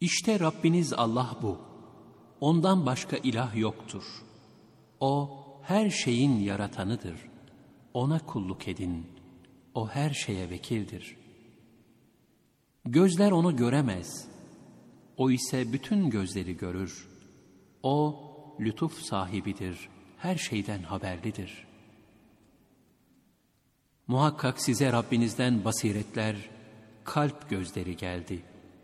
İşte Rabbiniz Allah bu. Ondan başka ilah yoktur. O her şeyin yaratanıdır. Ona kulluk edin. O her şeye vekildir. Gözler onu göremez. O ise bütün gözleri görür. O lütuf sahibidir. Her şeyden haberlidir. Muhakkak size Rabbinizden basiretler, kalp gözleri geldi.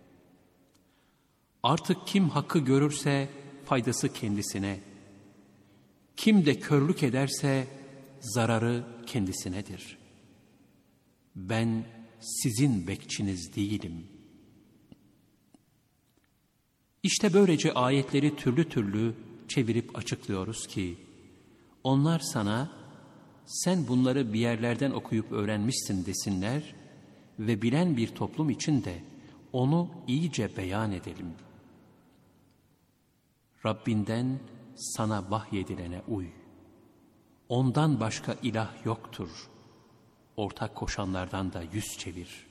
Artık kim hakkı görürse faydası kendisine, kim de körlük ederse zararı kendisinedir. Ben sizin bekçiniz değilim. İşte böylece ayetleri türlü türlü çevirip açıklıyoruz ki, onlar sana, sen bunları bir yerlerden okuyup öğrenmişsin desinler ve bilen bir toplum için de onu iyice beyan edelim. Rabbinden sana vahyedilene uy. Ondan başka ilah yoktur. Ortak koşanlardan da yüz çevir.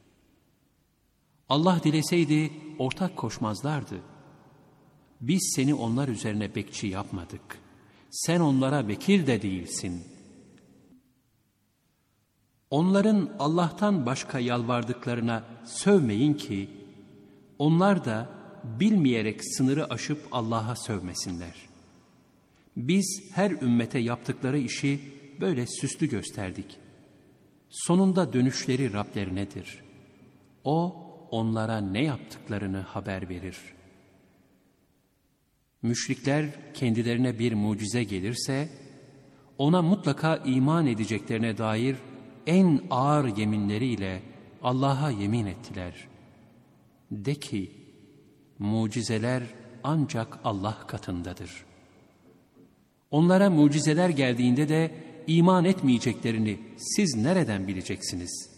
Allah dileseydi ortak koşmazlardı. Biz seni onlar üzerine bekçi yapmadık. Sen onlara vekil de değilsin. Onların Allah'tan başka yalvardıklarına sövmeyin ki, onlar da bilmeyerek sınırı aşıp Allah'a sövmesinler. Biz her ümmete yaptıkları işi böyle süslü gösterdik. Sonunda dönüşleri Rablerinedir. O, onlara ne yaptıklarını haber verir. Müşrikler kendilerine bir mucize gelirse, ona mutlaka iman edeceklerine dair en ağır yeminleriyle Allah'a yemin ettiler. De ki, mucizeler ancak Allah katındadır. Onlara mucizeler geldiğinde de iman etmeyeceklerini siz nereden bileceksiniz?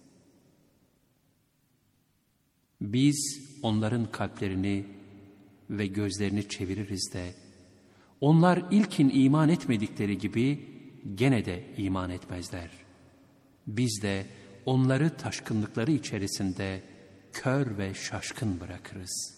Biz onların kalplerini ve gözlerini çeviririz de, onlar ilkin iman etmedikleri gibi gene de iman etmezler. Biz de onları taşkınlıkları içerisinde kör ve şaşkın bırakırız.